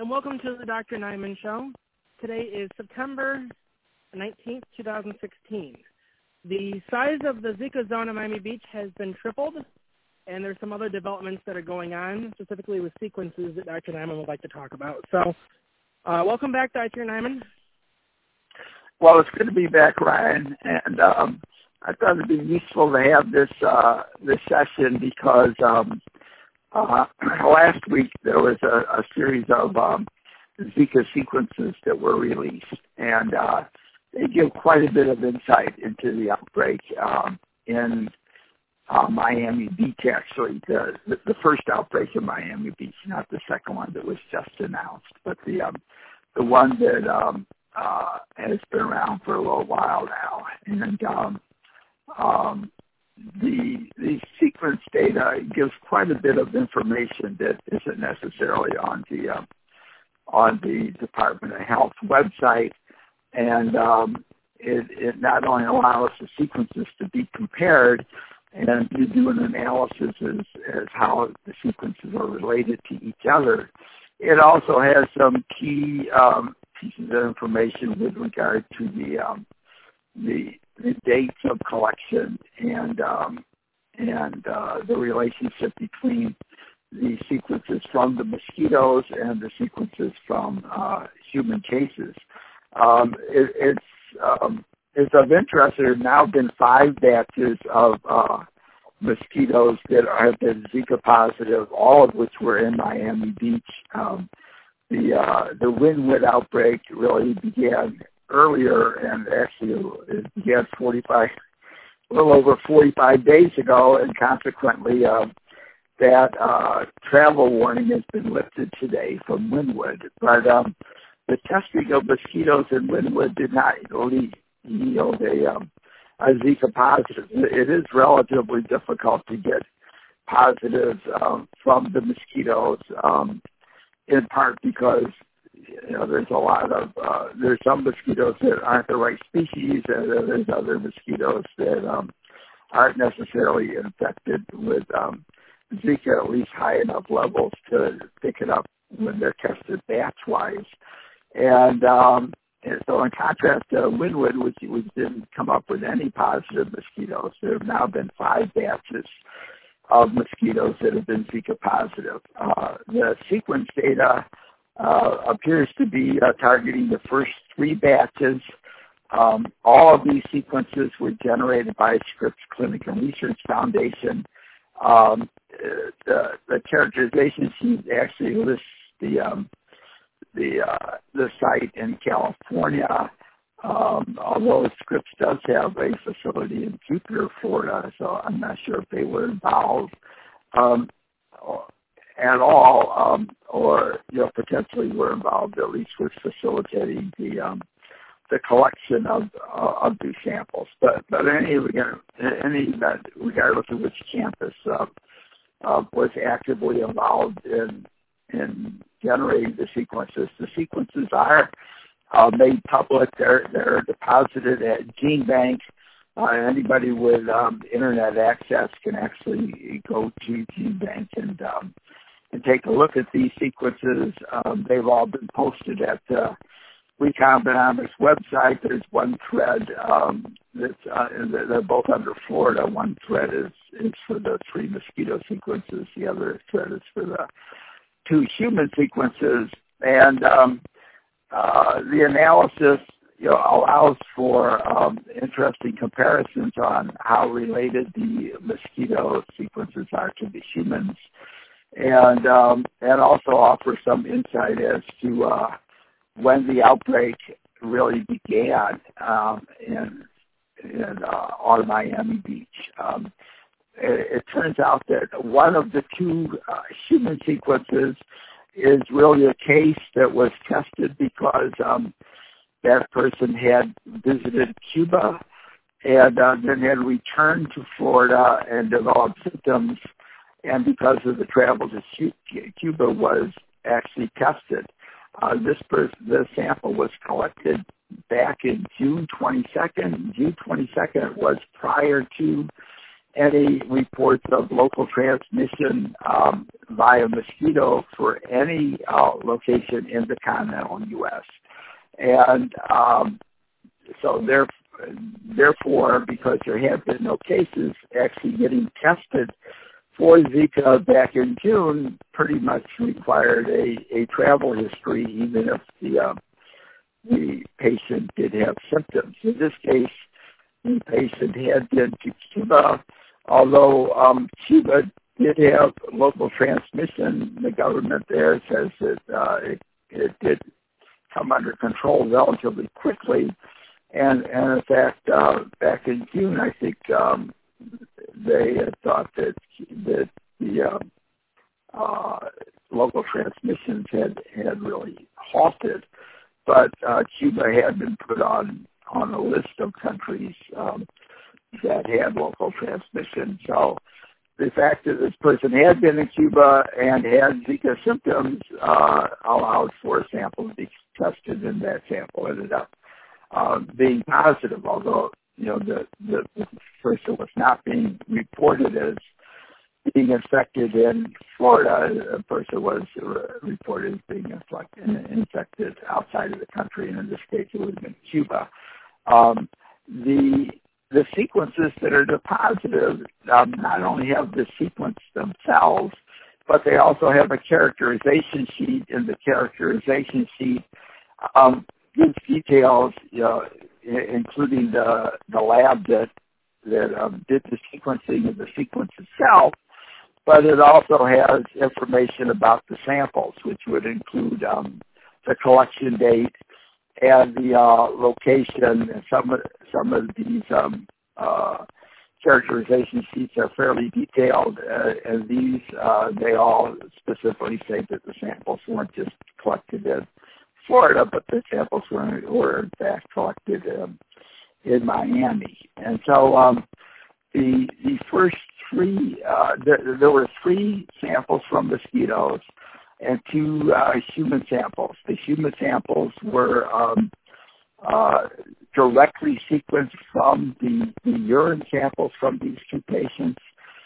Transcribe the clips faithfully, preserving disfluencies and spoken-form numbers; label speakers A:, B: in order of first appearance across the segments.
A: and welcome to the Doctor Nyman Show. Today is September nineteenth, twenty sixteen. The size of the Zika zone in Miami Beach has been tripled, and there's some other developments that are going on, specifically with sequences that Doctor Nyman would like to talk about. So, uh, welcome back, Doctor Nyman.
B: Well, it's good to be back, Ryan, and um, I thought it'd be useful to have this uh, this session because um, uh, last week there was a, a series of um, Zika sequences that were released, and uh, they give quite a bit of insight into the outbreak um, in uh, Miami Beach, actually, the, the, the first outbreak in Miami Beach, not the second one that was just announced, but the, um, the one that um, uh, has been around for a little while now. And um, um, the, the sequence data gives quite a bit of information that isn't necessarily on the, uh, on the Department of Health website. And um, it, it not only allows the sequences to be compared and to do an analysis as, as how the sequences are related to each other, it also has some key um, pieces of information with regard to the um, the, the dates of collection and um, and uh, the relationship between the sequences from the mosquitoes and the sequences from uh, human cases. Um, it, it's um, it's of interest. There have now been five batches of uh, mosquitoes that have been Zika positive, all of which were in Miami Beach. Um, the uh, the Wynwood outbreak really began earlier, and actually it began forty-five, a little over forty-five days ago, and consequently uh, that uh, travel warning has been lifted today from Wynwood. But um, the testing of mosquitoes in Wynwood did not lead, yield a, um, a Zika positive. It is relatively difficult to get positives um, from the mosquitoes, um, in part because you know there's a lot of uh, there's some mosquitoes that aren't the right species, and there's other mosquitoes that um, aren't necessarily infected with um, Zika, at least high enough levels to pick it up when they're tested batch-wise. And, um, and so in contrast to Wynwood, which, which didn't come up with any positive mosquitoes, there have now been five batches of mosquitoes that have been Zika positive. Uh, the sequence data uh, appears to be uh, targeting the first three batches. Um, all of these sequences were generated by Scripps Clinic and Research Foundation. Um, the, the characterization sheet actually lists the um, the uh, the site in California, um, although Scripps does have a facility in Jupiter, Florida, so I'm not sure if they were involved um, at all, um, or you know potentially were involved at least with facilitating the um, the collection of uh, of these samples. But but any any event, regardless of which campus uh, uh, was actively involved in in generating the sequences, the sequences are uh, made public. They're they're deposited at GeneBank. Uh, anybody with um, internet access can actually go to GeneBank and um, and take a look at these sequences. Um, they've all been posted at uh, Recombinetics website. There's one thread um, that's uh, they're both under Florida. One thread is, is for the three mosquito sequences. The other thread is for the two human sequences. And um, uh, the analysis you know, allows for um, interesting comparisons on how related the mosquito sequences are to the humans, and um, and also offers some insight as to uh, when the outbreak really began um, in, in uh, on Miami Beach. Um, it, it turns out that one of the two uh, human sequences is really a case that was tested because um, that person had visited Cuba and uh, then had returned to Florida and developed symptoms, and because of the travel to Cuba was actually tested. Uh, this person, the sample was collected back in June twenty-second. June twenty-second was prior to any reports of local transmission um, via mosquito for any uh, location in the continental U S And um, so there, therefore, because there have been no cases actually getting tested for Zika back in June, pretty much required a, a travel history, even if the uh, the patient did have symptoms. In this case, the patient had been to Cuba, although um, Cuba did have local transmission. The government there says that uh, it, it did come under control relatively quickly. And, and in fact, uh, back in June, I think um, they had thought that, that the uh, uh, local transmissions had, had really halted. But uh, Cuba had been put on, on a list of countries um, that had local transmission. So the fact that this person had been in Cuba and had Zika symptoms uh, allowed for a sample to be tested, and that sample ended up uh, being positive, although you know the, the, the person was not being reported as being infected in Florida. A person was reported as being infected outside of the country, and in this case it would have been Cuba. Um, the the sequences that are positive um, not only have the sequence themselves, but they also have a characterization sheet, and the characterization sheet um, gives details, you know, including the the lab that that um, did the sequencing of the sequence itself. But it also has information about the samples, which would include um, the collection date and the uh, location. And some of, some of these um, uh, characterization sheets are fairly detailed, uh, and these uh, they all specifically say that the samples weren't just collected in Florida, but the samples were, were in fact collected um, in Miami. And so um, the the first three, uh, there, there were three samples from mosquitoes and two uh, human samples. The human samples were um, uh, directly sequenced from the, the urine samples from these two patients,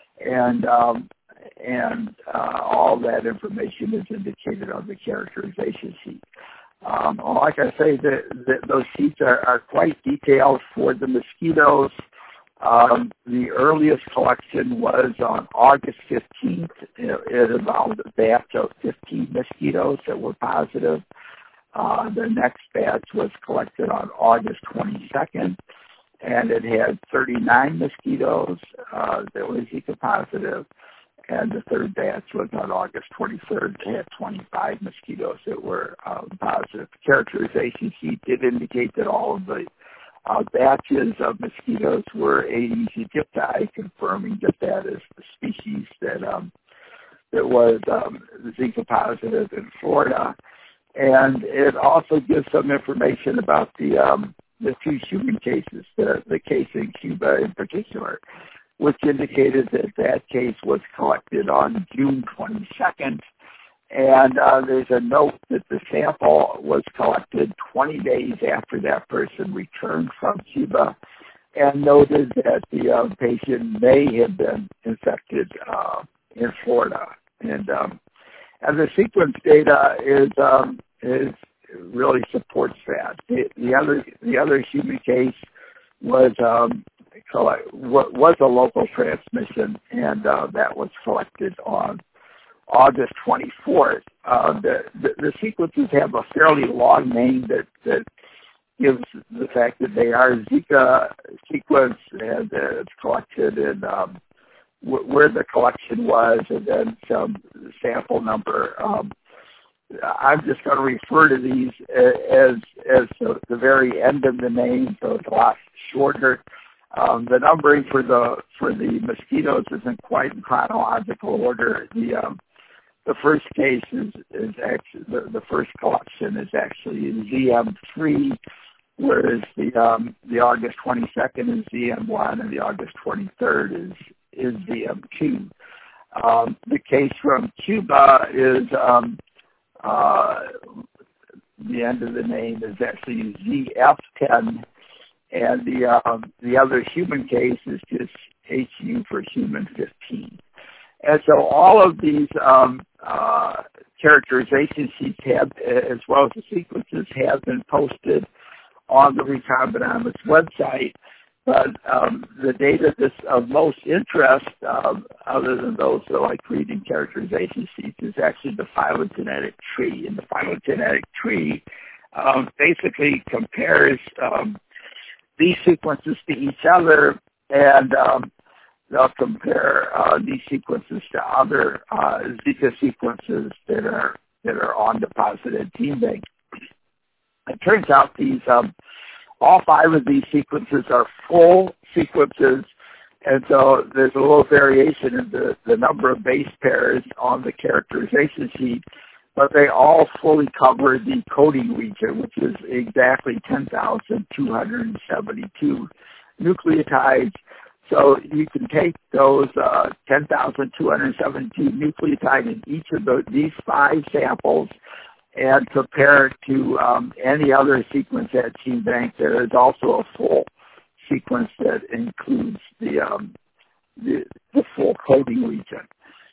B: and um, and uh, all that information is indicated on the characterization sheet. Um, like I say, the, the, those sheets are, are quite detailed for the mosquitoes. Um, the earliest collection was on August fifteenth. It, it involved a batch of fifteen mosquitoes that were positive. Uh, the next batch was collected on August twenty-second, and it had thirty-nine mosquitoes uh, that were Zika positive. And the third batch was on August twenty-third. It had twenty-five mosquitoes that were um, positive. The characterization sheet did indicate that all of the Uh, batches of mosquitoes were Aedes aegypti, confirming that that is the species that um, that was um, Zika positive in Florida, and it also gives some information about the um, the two human cases, the, the case in Cuba in particular, which indicated that that case was collected on June twenty-second. And uh, there's a note that the sample was collected twenty days after that person returned from Cuba, and noted that the uh, patient may have been infected uh, in Florida. And um, and the sequence data is um, is really supports that. The, the other the other human case was um, was a local transmission, and uh, that was collected on August twenty-fourth. Uh, the, the, the sequences have a fairly long name that, that gives the fact that they are Zika sequence, and uh, it's collected in um, w- where the collection was, and then some sample number. Um, I'm just going to refer to these as as the, the very end of the name, so it's a lot shorter. Um, the numbering for the for the mosquitoes isn't quite in chronological order. The um, The first case is, is actually, the, the first collection is actually Z M three, whereas the um, the August twenty-second is Z M one, and the August twenty-third is, is Z M two. Um, the case from Cuba is, um, uh, the end of the name is actually Z F ten, and the um, the other human case is just H U for human fifteen. And so all of these um, uh, characterization sheets have, as well as the sequences, have been posted on the Recombinomics website. But um, the data that's of most interest, um, other than those that like reading characterization sheets, is actually the phylogenetic tree. And the phylogenetic tree um, basically compares um, these sequences to each other, and um, they'll compare uh, these sequences to other uh, Zika sequences that are that are on deposited GeneBank. It turns out these um, all five of these sequences are full sequences, and so there's a little variation in the, the number of base pairs on the characterization sheet, but they all fully cover the coding region, which is exactly ten thousand two hundred seventy-two nucleotides. So you can take those uh, ten thousand two hundred seventy-two nucleotides in each of the, these five samples and compare it to um, any other sequence at GeneBank. There is also a full sequence that includes the um, the, the full coding region.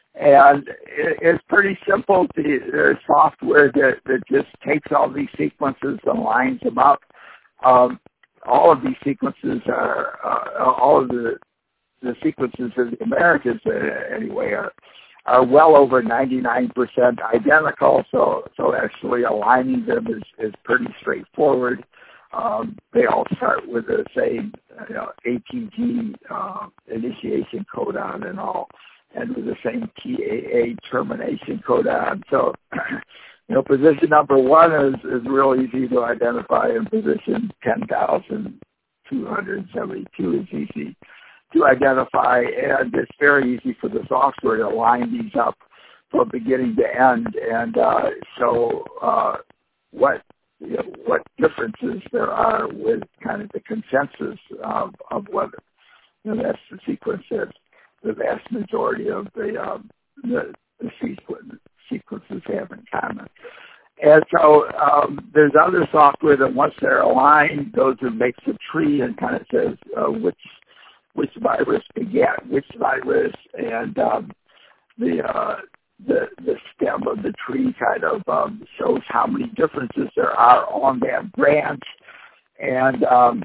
B: And it, it's pretty simple. The, there's software that, that just takes all these sequences and lines them up. Um, all of these sequences are, uh, all of the, the sequences in the Americas, uh, anyway, are are well over ninety-nine percent identical, so so actually aligning them is, is pretty straightforward. Um, they all start with the same you know, A T G uh, initiation codon and all, and with the same T A A termination codon. So, you know, position number one is, is real easy to identify, and position ten thousand two hundred seventy-two is easy to identify, and it's very easy for the software to line these up from beginning to end and uh, show uh, what you know, what differences there are with kind of the consensus of, of whether you know, that's the sequence that the vast majority of the um, the, the sequence, sequences have in common. And so um, there's other software that once they're aligned, goes and makes a tree and kind of says uh, which which virus begat which virus, and um, the, uh, the the stem of the tree kind of um, shows how many differences there are on that branch, and um,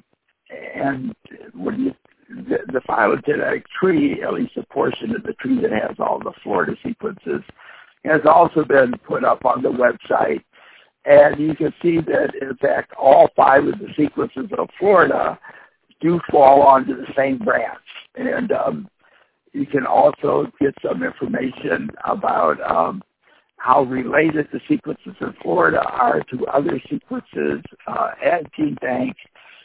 B: and when you the, the phylogenetic tree, at least a portion of the tree that has all the Florida sequences, has also been put up on the website, and you can see that in fact all five of the sequences of Florida do fall onto the same branch. And um, you can also get some information about um, how related the sequences in Florida are to other sequences uh, at GeneBank.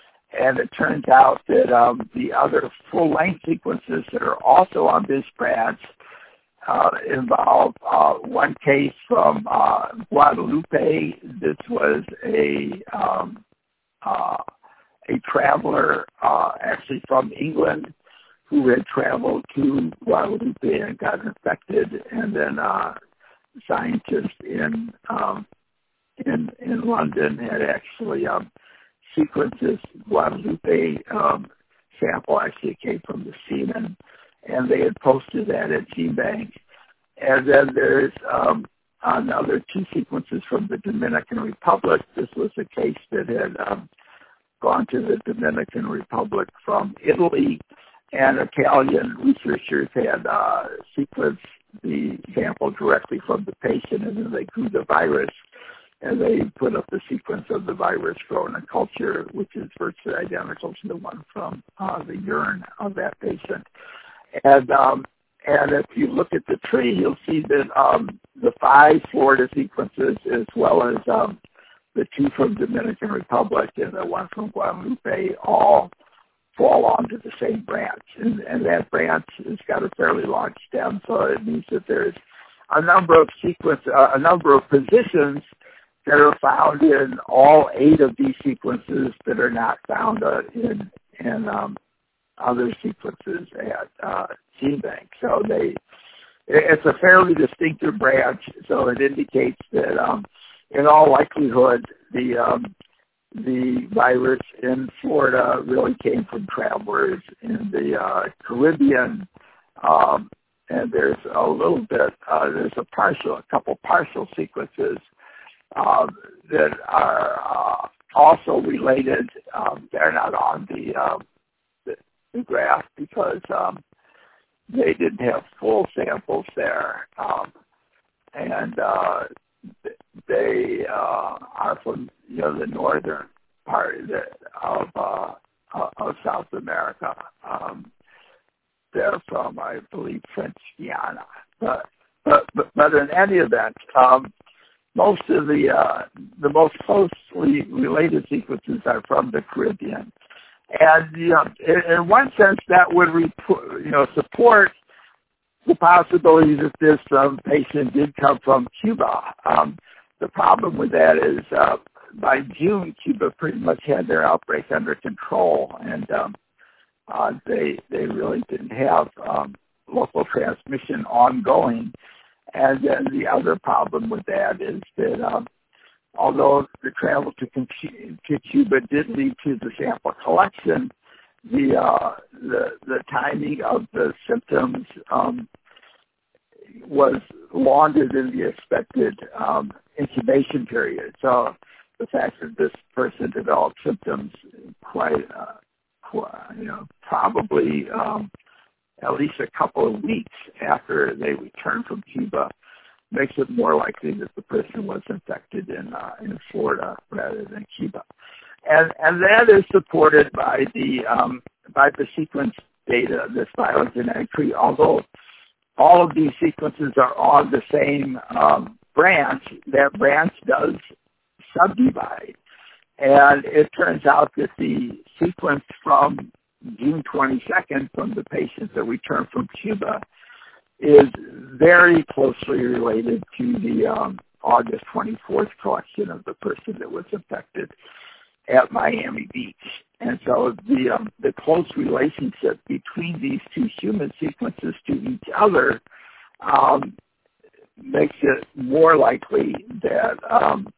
B: And it turns out that um, the other full-length sequences that are also on this branch uh, involve uh, one case from uh, Guadalupe. This was a um, uh, a traveler uh, actually from England who had traveled to Guadalupe and got infected, and then uh, scientists in um, in in London had actually um, sequenced this Guadalupe um, sample. Actually, it came from the semen, and they had posted that at GeneBank. And then there's um, another two sequences from the Dominican Republic. This was a case that had um, gone to the Dominican Republic from Italy, and Italian researchers had uh, sequenced the sample directly from the patient, and then they grew the virus, and they put up the sequence of the virus grown in culture, which is virtually identical to the one from uh, the urine of that patient. And um, and if you look at the tree, you'll see that um, the five Florida sequences, as well as um, the two from Dominican Republic and the one from Guadalupe, all fall onto the same branch. And, and that branch has got a fairly large stem, so it means that there's a number of sequence, uh, a number of positions that are found in all eight of these sequences that are not found uh, in in um, other sequences at uh, GeneBank. So they, it's a fairly distinctive branch. So it indicates that, um, in all likelihood, the um, the virus in Florida really came from travelers in the uh, Caribbean, um, and there's a little bit, uh, there's a partial, a couple partial sequences uh, that are uh, also related. Um, they're not on the, um, the, the graph because um, they didn't have full samples there, um, and uh, they uh, are from, you know, the northern part of, the, of, uh, of South America. Um, they're from, I believe, French Guiana. But, but, but, but in any event, um, most of the uh, the most closely related sequences are from the Caribbean, and you know, in, in one sense, that would report, you know, support the possibility that this um, patient did come from Cuba. Um, the problem with that is uh, by June, Cuba pretty much had their outbreak under control, and um, uh, they they really didn't have um, local transmission ongoing. And then the other problem with that is that um, although the travel to, to Cuba did lead to the sample collection, the uh, the, the timing of the symptoms um, was longer than the expected um, incubation period. So the fact that this person developed symptoms quite, uh, quite you know, probably um, at least a couple of weeks after they returned from Cuba makes it more likely that the person was infected in uh, in Florida rather than Cuba. And and that is supported by the um, by the sequence data, this phylogenetic tree. Although all of these sequences are on the same um, branch, that branch does subdivide. And it turns out that the sequence from June twenty-second from the patients that returned from Cuba is very closely related to the um, August twenty-fourth collection of the person that was infected at Miami Beach. And so the um, the close relationship between these two human sequences to each other um, makes it more likely that um,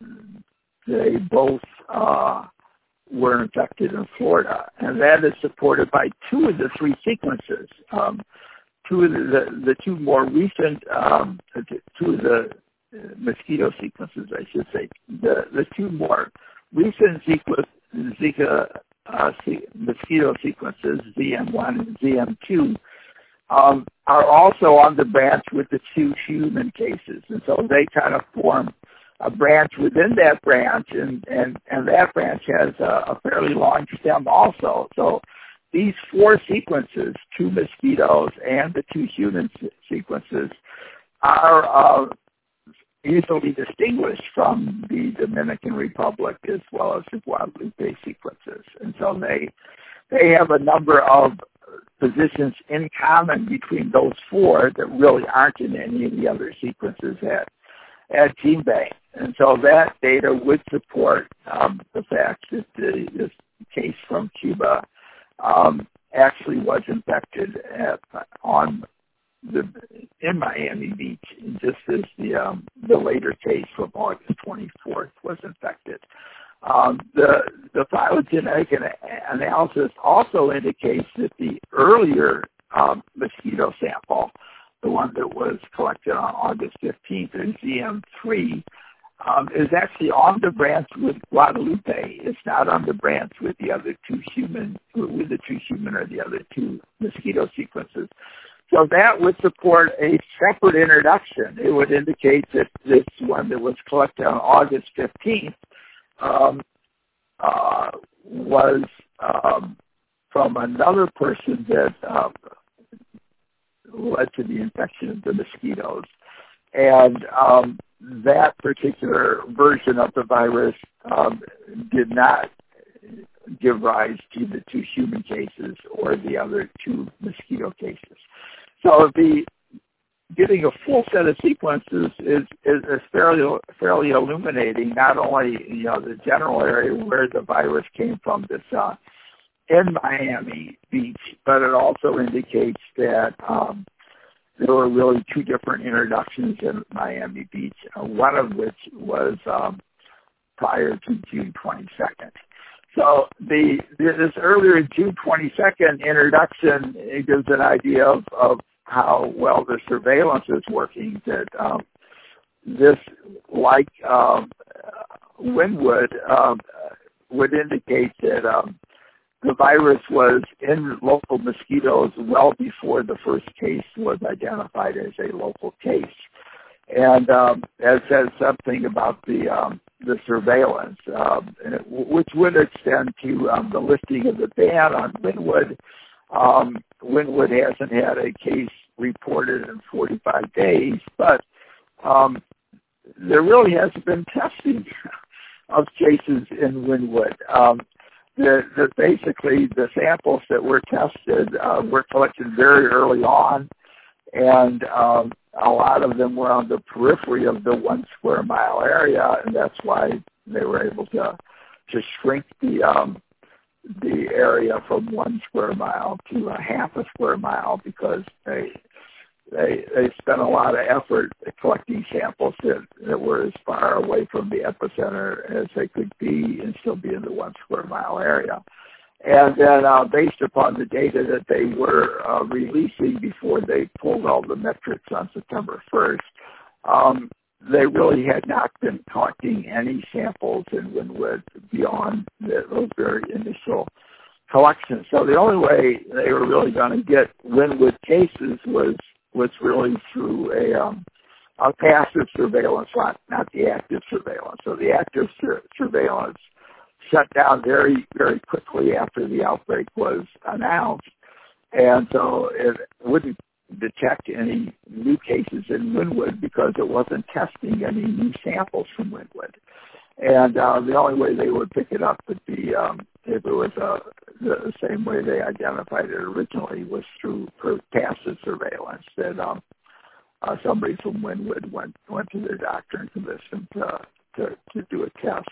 B: they both uh, were infected in Florida. And that is supported by two of the three sequences. Um, two of the, the, the two more recent, um, two of the mosquito sequences, I should say, the, the two more recent sequence, Zika uh, mosquito sequences, Z M one and Z M two, um, are also on the branch with the two human cases. And so they kind of form a branch within that branch, and, and, and that branch has a, a fairly long stem also. So these four sequences, two mosquitoes and the two human sequences, are uh, easily distinguished from the Dominican Republic as well as the Guadalupe sequences. And so they they have a number of positions in common between those four that really aren't in any of the other sequences at, at GeneBank. And so that data would support um, the fact that the, this case from Cuba um, actually was infected at, on The, in Miami Beach, just as the um, the later case from August twenty-fourth was infected. Um, the the phylogenetic analysis also indicates that the earlier um, mosquito sample, the one that was collected on August fifteenth, in Z M three, um, is actually on the branch with Guadalupe. It's not on the branch with the other two human, with the two human or the other two mosquito sequences. So that would support a separate introduction. It would indicate that this one that was collected on August fifteenth um, uh, was um, from another person that um, led to the infection of the mosquitoes. And um, that particular version of the virus um, did not give rise to the two human cases or the other two mosquito cases. So the getting a full set of sequences is, is, is fairly fairly illuminating, not only you know the general area where the virus came from, this uh, in Miami Beach, but it also indicates that um, there were really two different introductions in Miami Beach, uh, one of which was um, prior to June twenty-second. So the this earlier June twenty-second introduction, it gives an idea of, of how well the surveillance is working. That um, this, like um, Wynwood, um, would indicate that um, the virus was in local mosquitoes well before the first case was identified as a local case. And um, that says something about the um, the surveillance, um, which would extend to um, the lifting of the ban on Wynwood. Um, Wynwood hasn't had a case reported in forty-five days, but um, there really hasn't been testing of cases in Wynwood. Um, the, the, basically, the samples that were tested uh, were collected very early on, and um, a lot of them were on the periphery of the one square mile area, and that's why they were able to to shrink the um, the area from one square mile to a half a square mile, because they they they spent a lot of effort collecting samples that, that were as far away from the epicenter as they could be and still be in the one square mile area. And then uh, based upon the data that they were uh, releasing before they pulled all the metrics on September first, um, they really had not been collecting any samples in Wynwood beyond the, those very initial collections. So the only way they were really going to get Wynwood cases was was really through a, um, a passive surveillance, not, not the active surveillance. So the active sur- surveillance shut down very, very quickly after the outbreak was announced. And so it wouldn't detect any new cases in Wynwood because it wasn't testing any new samples from Wynwood. And uh, the only way they would pick it up would be um, if it was uh, the same way they identified it originally, was through passive surveillance, that um, uh, somebody from Wynwood went, went to their doctor and convinced them to, to, to do a test,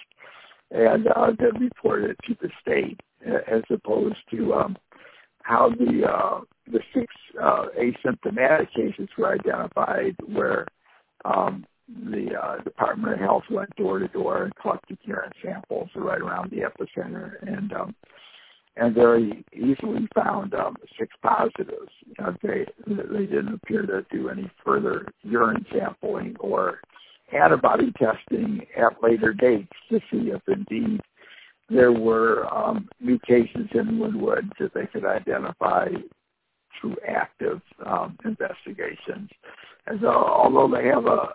B: and uh, then report it to the state, as opposed to um, how the uh, the six uh, asymptomatic cases were identified, where um, the uh, Department of Health went door to door and collected urine samples right around the epicenter, and um, and very easily found um, six positives. You know, they they didn't appear to do any further urine sampling or antibody testing at later dates to see if indeed there were um, new cases in Wynwood that they could identify through active um, investigations. And so, although they have a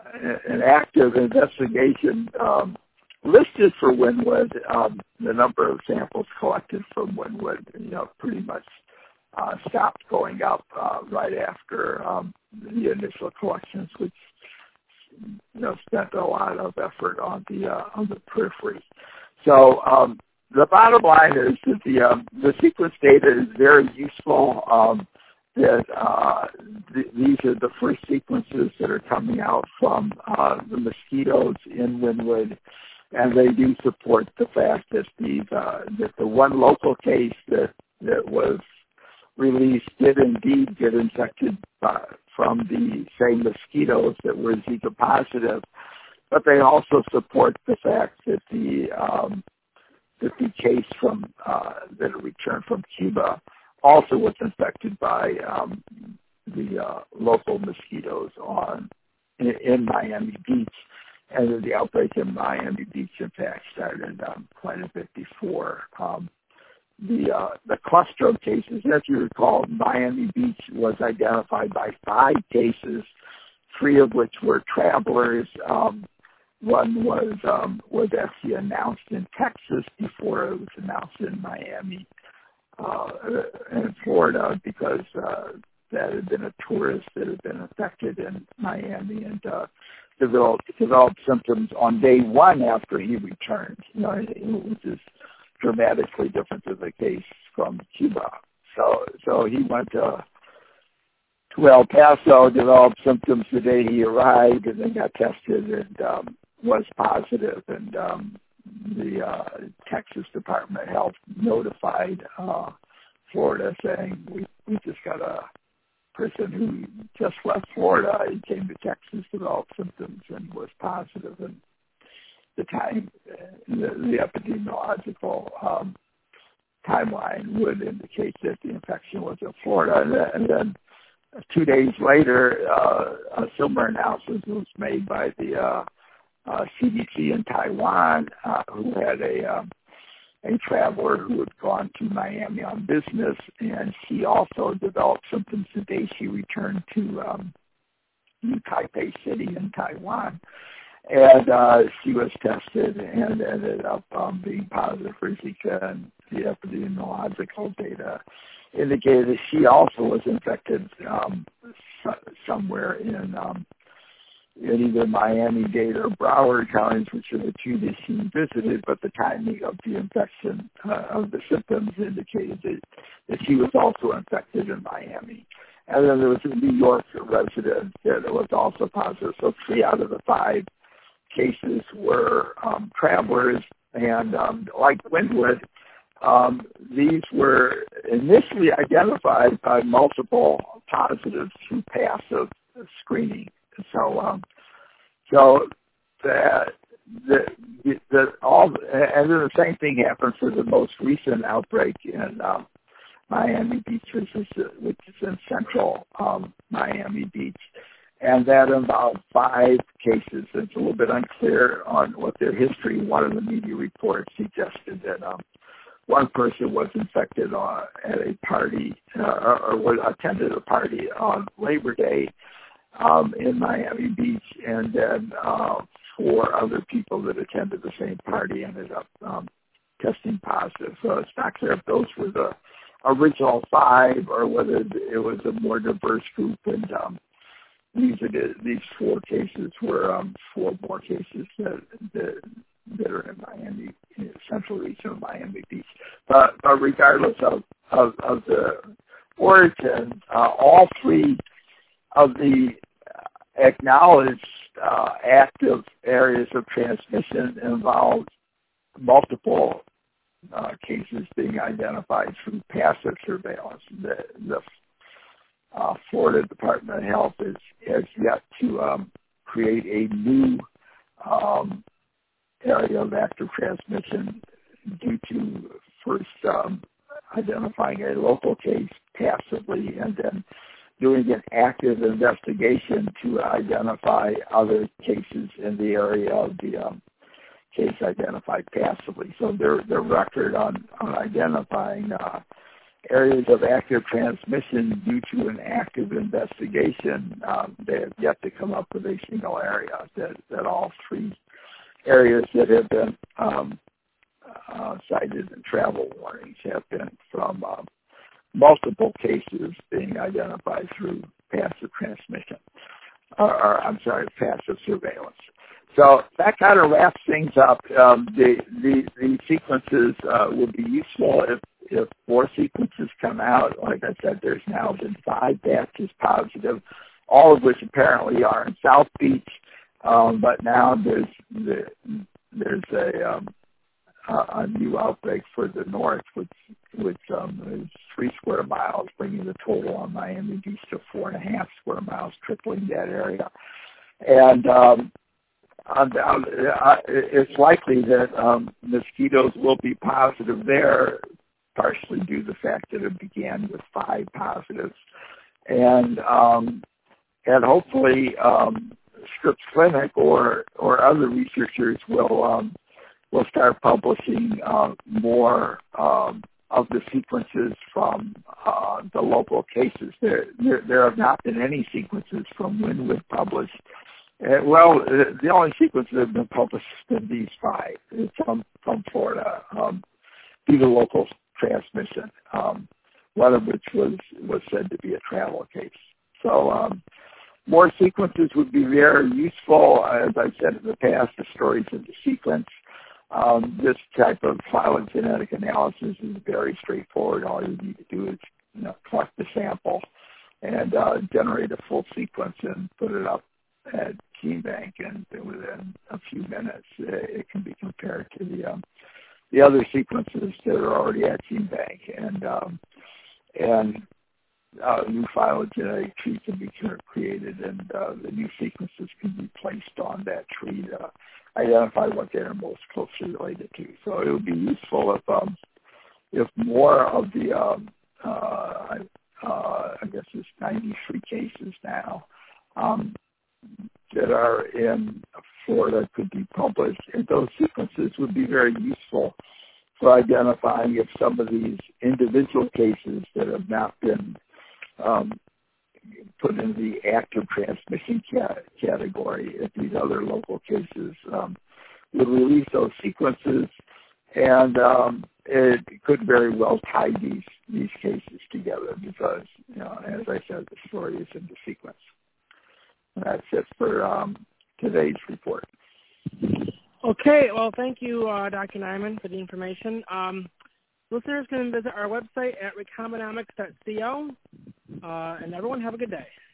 B: an active investigation um, listed for Wynwood, um, the number of samples collected from Wynwood, you know, pretty much uh, stopped going up uh, right after um, the initial collections, which you know spent a lot of effort on the uh, on the periphery. So um, the bottom line is that the um, the sequence data is very useful. Um, that uh, th- these are the first sequences that are coming out from uh, the mosquitoes in Wynwood, and they do support the fact that these uh, that the one local case that that was released did indeed get infected uh, from the same mosquitoes that were Zika positive. But they also support the fact that the um, that the case from uh, that returned from Cuba also was infected by um, the uh, local mosquitoes on in, in Miami Beach, and that the outbreak in Miami Beach, in fact, started um, quite a bit before um, the uh, the cluster of cases. As you recall, Miami Beach was identified by five cases, three of which were travelers. Um, One was um, was actually announced in Texas before it was announced in Miami uh, and Florida, because uh, that had been a tourist that had been affected in Miami and uh, developed developed symptoms on day one after he returned. You know, which is dramatically different than the case from Cuba. So so he went to to El Paso, developed symptoms the day he arrived, and then got tested and um, was positive, and um, the uh, Texas Department of Health notified uh, Florida saying, we, we just got a person who just left Florida and came to Texas, developed symptoms, and was positive. And the time, the, the epidemiological um, timeline would indicate that the infection was in Florida. And then, and then two days later, uh, a similar analysis was made by the uh, uh, C D C in Taiwan, uh, who had a um, a traveler who had gone to Miami on business, and she also developed symptoms the day she returned to um, New Taipei City in Taiwan. And uh, she was tested and ended up um, being positive for Zika, and the epidemiological data indicated that she also was infected um, somewhere in um, in either Miami-Dade or Broward counties, which are the two that she visited, but the timing of the infection uh, of the symptoms indicated that, that she was also infected in Miami. And then there was a New York resident that was also positive. So three out of the five cases were um, travelers, and um, like Wynwood, um, these were initially identified by multiple positives through passive screening. So, um, so that the, the, the all, and then the same thing happened for the most recent outbreak in um, Miami Beach, which is, which is in central um, Miami Beach, and that involved five cases. It's a little bit unclear on what their history. One of the media reports suggested that um, one person was infected on, at a party uh, or, or attended a party on Labor Day um, in Miami Beach, and then uh, four other people that attended the same party ended up um, testing positive. So it's not clear if those were the original five or whether it was a more diverse group. And um, these are the, these four cases were um, four more cases that, that that are in Miami, in the central region of Miami Beach. But, but regardless of, of, of the origin, uh, all three of the acknowledged uh, active areas of transmission involved multiple uh, cases being identified through passive surveillance. The, the uh, Florida Department of Health is, has yet to um, create a new um, area of active transmission due to first um, identifying a local case passively and then doing an active investigation to identify other cases in the area of the um, case identified passively. So their their record on, on identifying uh, areas of active transmission due to an active investigation, um, they have yet to come up with a single area that, that all three areas that have been um, uh, cited in travel warnings have been from um, multiple cases being identified through passive transmission, or, or I'm sorry, passive surveillance. So that kind of wraps things up. Um, the, the the sequences uh, would be useful if, if more sequences come out. Like I said, there's now been five batches positive, all of which apparently are in South Beach. Um, but now there's the, there's a um, a new outbreak for the north, which which um, is three square miles, bringing the total on Miami Beach to four and a half square miles, tripling that area. And um, it's likely that um, mosquitoes will be positive there, partially due to the fact that it began with five positives, and um, and hopefully. Um, Scripps Clinic or or other researchers will um, will start publishing uh, more um, of the sequences from uh, the local cases. There, there there have not been any sequences from Wynwood published. Uh, well, the only sequences that have been published have been these five from from Florida um, due to local transmission. Um, one of which was was said to be a travel case. So. Um, More sequences would be very useful. As I've said in the past, the stories in the sequence. Um, this type of phylogenetic analysis is very straightforward. All you need to do is you know, collect the sample and uh, generate a full sequence and put it up at GeneBank, and within a few minutes it can be compared to the um, the other sequences that are already at GeneBank, and um, and Uh, new phylogenetic tree can be created, and uh, the new sequences can be placed on that tree to identify what they're most closely related to. So it would be useful if um, if more of the um, uh, uh, I guess it's ninety-three cases now um, that are in Florida could be published, and those sequences would be very useful for identifying if some of these individual cases that have not been um, put in the active transmission cat- category, if these other local cases um, would release those sequences, and um, it could very well tie these these cases together because, you know, as I said, the story is in the sequence. And that's it for um, today's report.
A: Okay, well, thank you, uh, Doctor Nyman, for the information. Um, listeners can visit our website at recombinamics dot co, uh, and everyone have a good day.